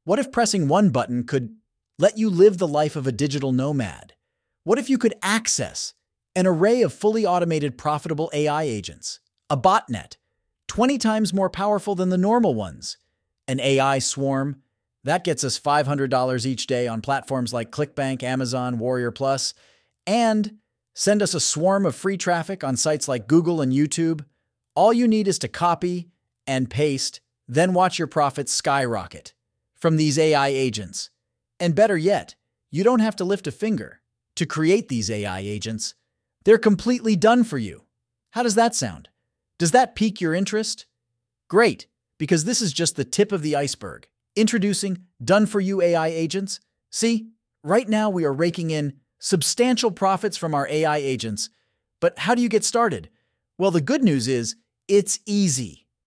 What if pressing one button could let you live the life of a digital nomad? What if you could access an array of fully automated profitable AI agents, a botnet, 20 times more powerful than the normal ones, an AI swarm that gets us $500 each day on platforms like ClickBank, Amazon, Warrior Plus, and send us a swarm of free traffic on sites like Google and YouTube? All you need is to copy and paste, then watch your profits skyrocket from these AI agents. And better yet, you don't have to lift a finger to create these AI agents. They're completely done for you. How does that sound? Does that pique your interest? Great, because this is just the tip of the iceberg. Introducing done-for-you AI agents. See, right now we are raking in substantial profits from our AI agents. But how do you get started? Well, the good news is it's easy.